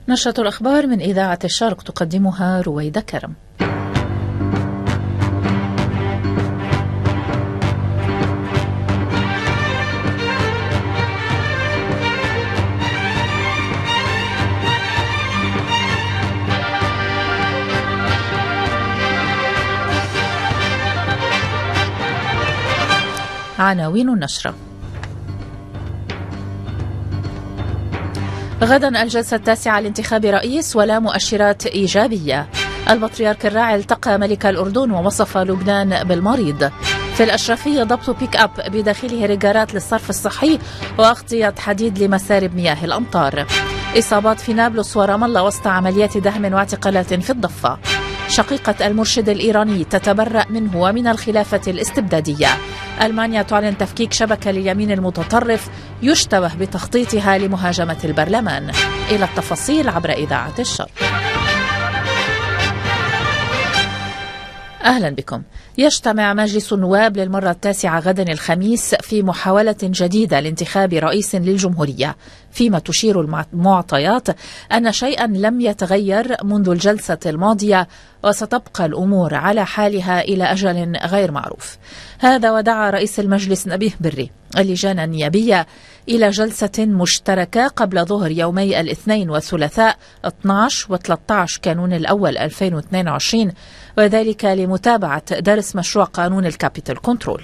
نشرة الأخبار من إذاعة الشرق تقدمها رويدة كرم. عناوين النشرة: غدا الجلسة التاسعة لانتخاب رئيس ولا مؤشرات إيجابية. البطريرك الراعي التقى ملك الأردن ووصف لبنان بالمريض. في الأشرفية ضبط بيك أب بداخله ريجارات للصرف الصحي وأغطية حديد لمسارب مياه الأمطار. إصابات في نابلس ورام الله وسط عمليات دهم واعتقالات في الضفة. شقيقة المرشد الإيراني تتبرأ منه ومن الخلافة الاستبدادية. ألمانيا تعلن تفكيك شبكة لليمين المتطرف يشتبه بتخطيطها لمهاجمة البرلمان. إلى التفاصيل عبر إذاعة الشرق. أهلا بكم. يجتمع مجلس النواب للمرة التاسعة غدا الخميس في محاولة جديدة لانتخاب رئيس للجمهورية، فيما تشير المعطيات أن شيئا لم يتغير منذ الجلسة الماضية وستبقى الأمور على حالها إلى أجل غير معروف. هذا ودعا رئيس المجلس نبيه بري اللجان النيابية إلى جلسة مشتركة قبل ظهر يومي الاثنين والثلاثاء 12 و13 كانون الأول 2022، وذلك لمتابعة درس مشروع قانون الكابيتال كنترول.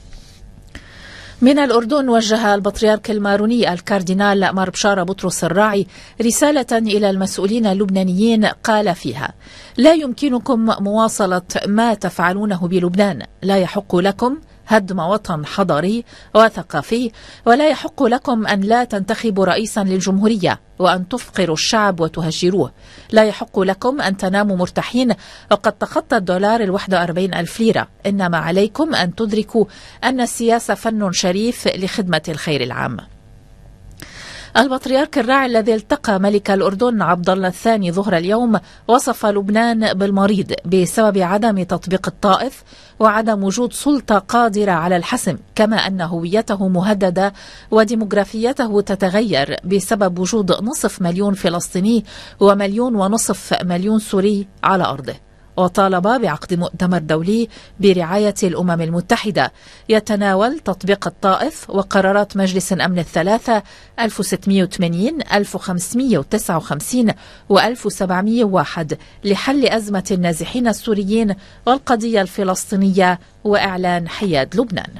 من الأردن وجه البطريرك الماروني الكاردينال مار بشارة بطرس الراعي رسالة إلى المسؤولين اللبنانيين قال فيها: لا يمكنكم مواصلة ما تفعلونه بلبنان، لا يحق لكم هدم وطن حضاري وثقافي، ولا يحق لكم أن لا تنتخبوا رئيسا للجمهورية وأن تفقروا الشعب وتهجروه، لا يحق لكم أن تناموا مرتاحين وقد تخطى الدولار 41,000 ليرة، إنما عليكم أن تدركوا أن السياسة فن شريف لخدمة الخير العام. البطريرك الراعي الذي التقى ملك الأردن عبد الله الثاني ظهر اليوم وصف لبنان بالمريض بسبب عدم تطبيق الطائف وعدم وجود سلطة قادرة على الحسم، كما أن هويته مهددة وديموغرافيته تتغير بسبب وجود 500,000 فلسطيني و1.5 مليون سوري على أرضه. وطالب بعقد مؤتمر دولي برعاية الأمم المتحدة يتناول تطبيق الطائف وقرارات مجلس الأمن الثلاثة 1680 1559 و1701 لحل أزمة النازحين السوريين والقضية الفلسطينية وإعلان حياد لبنان.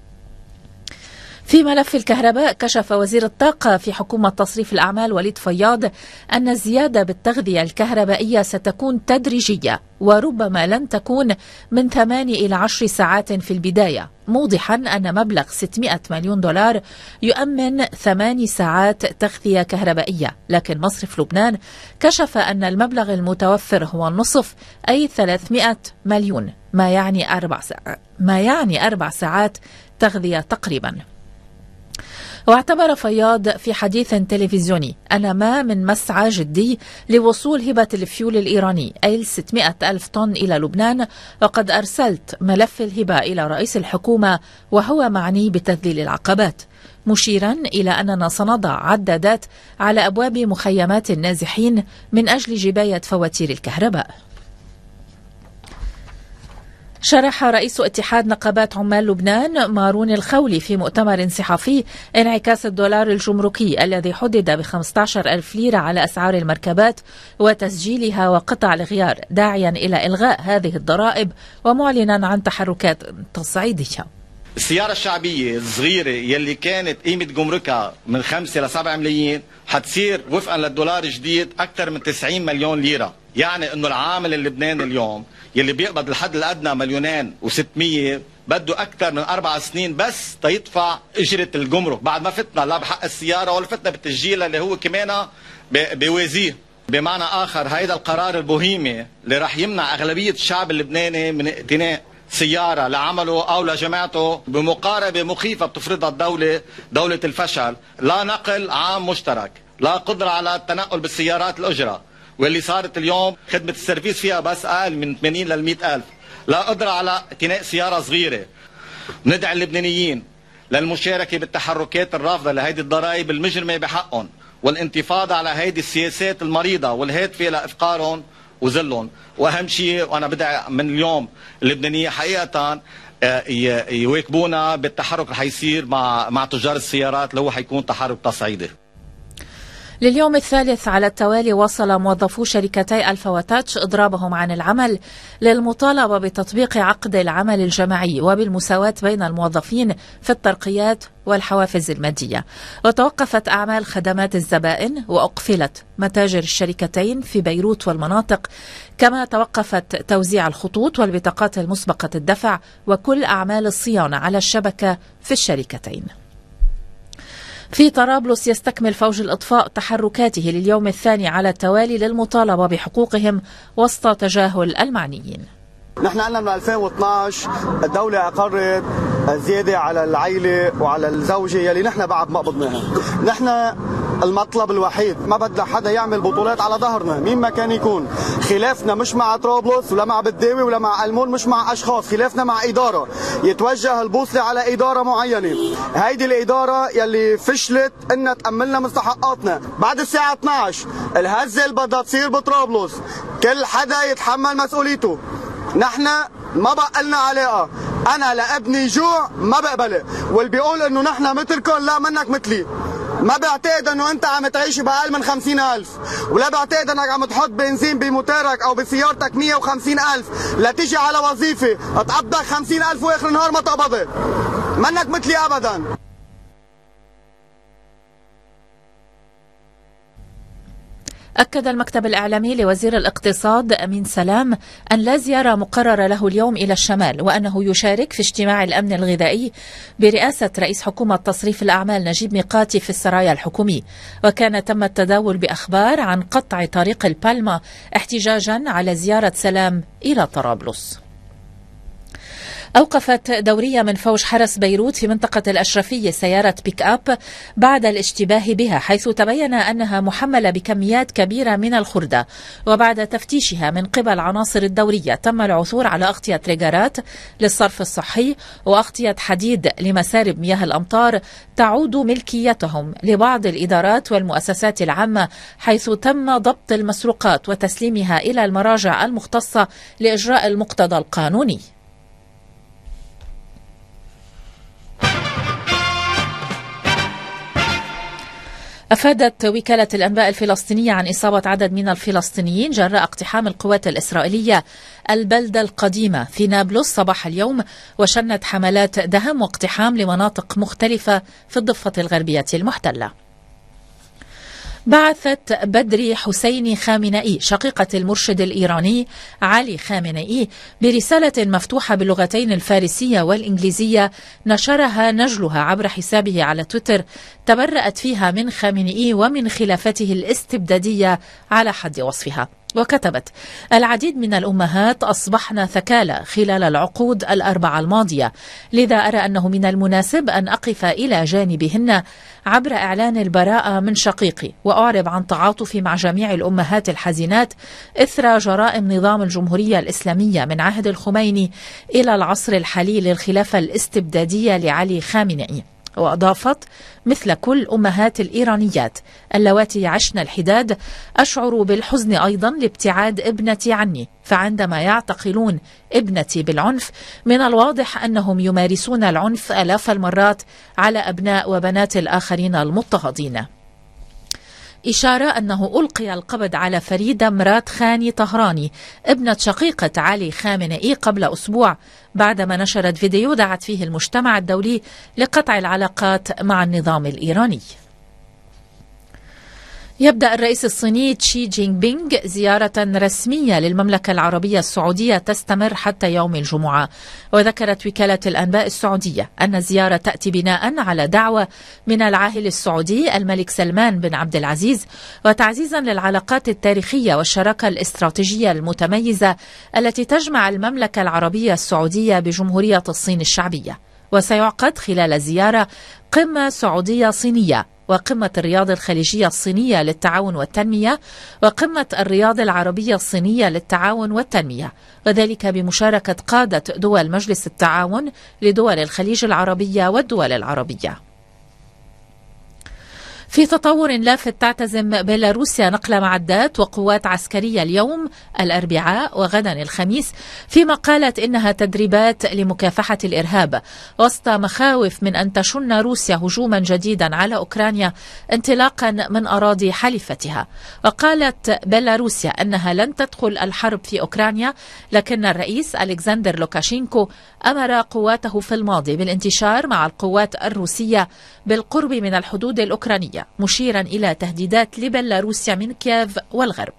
في ملف الكهرباء، كشف وزير الطاقة في حكومة تصريف الأعمال وليد فياض أن الزيادة بالتغذية الكهربائية ستكون تدريجية وربما لن تكون من 8 إلى 10 ساعات في البداية، موضحا أن مبلغ 600 مليون دولار يؤمن 8 ساعات تغذية كهربائية، لكن مصرف لبنان كشف أن المبلغ المتوفر هو النصف، أي 300 مليون، ما يعني 4 ساعات تغذية تقريبا. واعتبر فياض في حديث تلفزيوني أن ما من مسعى جدي لوصول هبة الفيول الإيراني أي 600,000 طن إلى لبنان، وقد أرسلت ملف الهبة إلى رئيس الحكومة وهو معني بتذليل العقبات، مشيرا إلى أننا سنضع عدادات على أبواب مخيمات النازحين من أجل جباية فواتير الكهرباء. شرح رئيس اتحاد نقابات عمال لبنان مارون الخولي في مؤتمر صحفي انعكاس الدولار الجمركي الذي حدد ب15,000 ليرة على أسعار المركبات وتسجيلها وقطع الغيار، داعيا إلى إلغاء هذه الضرائب ومعلنا عن تحركات تصعيدية. السيارة الشعبية الصغيرة يلي كانت قيمة جمركها من 5 ل 7 ملايين حتصير وفقا للدولار الجديد أكثر من 90 مليون ليرة، يعني أنه العامل اللبناني اليوم يلي بيقبض الحد الأدنى 2,600,000 بده أكثر من 4 سنين بس تيدفع أجرة الجمرك، بعد ما فتنا لا بحق السيارة ولا فتنا بالتسجيل اللي هو كمان بيوازيه. بمعنى آخر، هيدا القرار البوهيمي اللي رح يمنع أغلبية الشعب اللبناني من اقتناء سيارة لعمله أو لجماعته بمقاربة مخيفة بتفرضها دولة الفشل، لا نقل عام مشترك، لا قدرة على التنقل بالسيارات الأجرة، واللي صارت اليوم خدمة السيرفيس فيها بس أقل من 80 ل 100,000، لا قدرة على اقتناء سيارة صغيرة. ندعي اللبنانيين للمشاركة بالتحركات الرافضة لهيدي الضرائب المجرمة بحقهم، والانتفاضة على هيدي السياسات المريضة والهادفة لإفقارهم وذلهم. وأهم شيء، وأنا بدعي من اليوم اللبنانية حقيقة يواكبونا بالتحرك اللي حيصير مع تجار السيارات، اللي هو حيكون تحرك تصعيدي. لليوم الثالث على التوالي واصل موظفو شركتي ألفا وتاتش إضرابهم عن العمل للمطالبة بتطبيق عقد العمل الجماعي وبالمساواة بين الموظفين في الترقيات والحوافز المادية. وتوقفت أعمال خدمات الزبائن وأقفلت متاجر الشركتين في بيروت والمناطق، كما توقفت توزيع الخطوط والبطاقات المسبقة الدفع وكل أعمال الصيانة على الشبكة في الشركتين. في طرابلس يستكمل فوج الإطفاء تحركاته لليوم الثاني على التوالي للمطالبة بحقوقهم وسط تجاهل المعنيين. نحن قلنا من 2012 الدولة أقرت زيادة على العائلة وعلى الزوجة يلي نحن بعد ما قبضناها. نحن المطلب الوحيد، ما بدنا حدا يعمل بطولات على ظهرنا مين ما كان يكون. خلافنا مش مع طرابلس ولا مع بداوي ولا مع المون، مش مع أشخاص، خلافنا مع إدارة. يتوجه البوصلة على إدارة معينة، هيدي الإدارة يلي فشلت إنها تأملنا مستحقاتنا. بعد الساعة 12 الهزة اللي بدها تصير بطرابلس كل حدا يتحمل مسؤوليته. نحن ما بقى لنا علاقة، أنا لابني جوع ما بقبله، واللي بيقول إنه نحن مثلكم لا، منك مثلي. ما بعتقد إنه أنت عم تعيش بأقل من 50,000، ولا بعتقد إنك عم تحط بنزين بموتورك أو بسيارتك 150,000 لتيجي على وظيفة تقبضك 50,000 وآخر النهار ما تقبضت. منك مثلي أبدا. أكد المكتب الإعلامي لوزير الاقتصاد أمين سلام أن لا زيارة مقررة له اليوم إلى الشمال، وأنه يشارك في اجتماع الأمن الغذائي برئاسة رئيس حكومة تصريف الأعمال نجيب ميقاتي في السرايا الحكومي. وكان تم التداول بأخبار عن قطع طريق البالما احتجاجا على زيارة سلام إلى طرابلس. أوقفت دورية من فوج حرس بيروت في منطقة الأشرفية سيارة بيك أب بعد الاشتباه بها، حيث تبين أنها محملة بكميات كبيرة من الخردة. وبعد تفتيشها من قبل عناصر الدورية تم العثور على أغطية ريجارات للصرف الصحي وأغطية حديد لمسارب مياه الأمطار تعود ملكيتهم لبعض الإدارات والمؤسسات العامة، حيث تم ضبط المسروقات وتسليمها إلى المراجع المختصة لإجراء المقتضى القانوني. أفادت وكالة الأنباء الفلسطينية عن إصابة عدد من الفلسطينيين جراء اقتحام القوات الإسرائيلية البلدة القديمة في نابلس صباح اليوم، وشنت حملات دهم واقتحام لمناطق مختلفة في الضفة الغربية المحتلة. بعثت بدري حسيني خامنئي شقيقة المرشد الإيراني علي خامنئي برسالة مفتوحة باللغتين الفارسية والإنجليزية نشرها نجلها عبر حسابه على تويتر، تبرأت فيها من خامنئي ومن خلافته الاستبدادية على حد وصفها. وكتبت: العديد من الأمهات أصبحن ثكالى خلال العقود الأربعة الماضية، لذا أرى أنه من المناسب أن أقف إلى جانبهن عبر إعلان البراءة من شقيقي، وأعرب عن تعاطفي مع جميع الأمهات الحزينات إثر جرائم نظام الجمهورية الإسلامية من عهد الخميني إلى العصر الحالي للخلافة الاستبدادية لعلي خامنئي. وأضافت: مثل كل أمهات الإيرانيات اللواتي عشن الحداد، أشعر بالحزن أيضا لابتعاد ابنتي عني، فعندما يعتقلون ابنتي بالعنف من الواضح أنهم يمارسون العنف آلاف المرات على أبناء وبنات الآخرين المضطهدين. إشارة أنه ألقي القبض على فريدة مرات خاني طهراني ابنة شقيقة علي خامنئي قبل أسبوع، بعدما نشرت فيديو دعت فيه المجتمع الدولي لقطع العلاقات مع النظام الإيراني. يبدأ الرئيس الصيني شي جين بينغ زيارة رسمية للمملكة العربية السعودية تستمر حتى يوم الجمعة. وذكرت وكالة الأنباء السعودية أن الزيارة تأتي بناء على دعوة من العاهل السعودي الملك سلمان بن عبد العزيز، وتعزيزا للعلاقات التاريخية والشراكة الاستراتيجية المتميزة التي تجمع المملكة العربية السعودية بجمهورية الصين الشعبية. وسيعقد خلال الزيارة قمة سعودية صينية، وقمة الرياض الخليجية الصينية للتعاون والتنمية، وقمة الرياض العربية الصينية للتعاون والتنمية، وذلك بمشاركة قادة دول مجلس التعاون لدول الخليج العربية والدول العربية. في تطور لافت، تعتزم بيلاروسيا نقل معدات وقوات عسكرية اليوم الأربعاء وغدا الخميس، فيما قالت إنها تدريبات لمكافحة الإرهاب، وسط مخاوف من أن تشن روسيا هجوما جديدا على أوكرانيا انطلاقا من أراضي حليفتها. وقالت بيلاروسيا أنها لن تدخل الحرب في أوكرانيا، لكن الرئيس ألكسندر لوكاشينكو أمر قواته في الماضي بالانتشار مع القوات الروسية بالقرب من الحدود الأوكرانية، مشيرا إلى تهديدات لبيلاروسيا من كييف والغرب.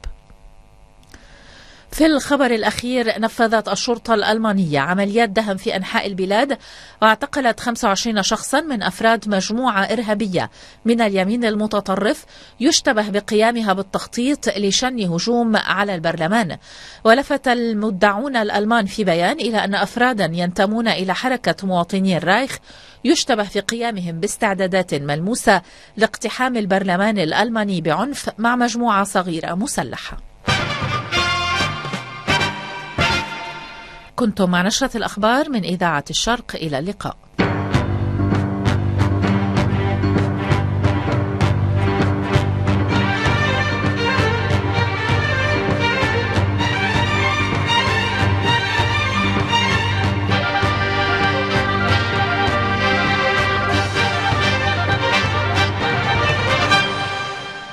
في الخبر الأخير، نفذت الشرطة الألمانية عمليات دهم في أنحاء البلاد، واعتقلت 25 شخصا من أفراد مجموعة إرهابية من اليمين المتطرف يشتبه بقيامها بالتخطيط لشن هجوم على البرلمان. ولفت المدعون الألمان في بيان إلى أن أفرادا ينتمون إلى حركة مواطني الرايخ يشتبه في قيامهم باستعدادات ملموسة لاقتحام البرلمان الألماني بعنف مع مجموعة صغيرة مسلحة. كنتم مع نشرة الأخبار من إذاعة الشرق، إلى اللقاء.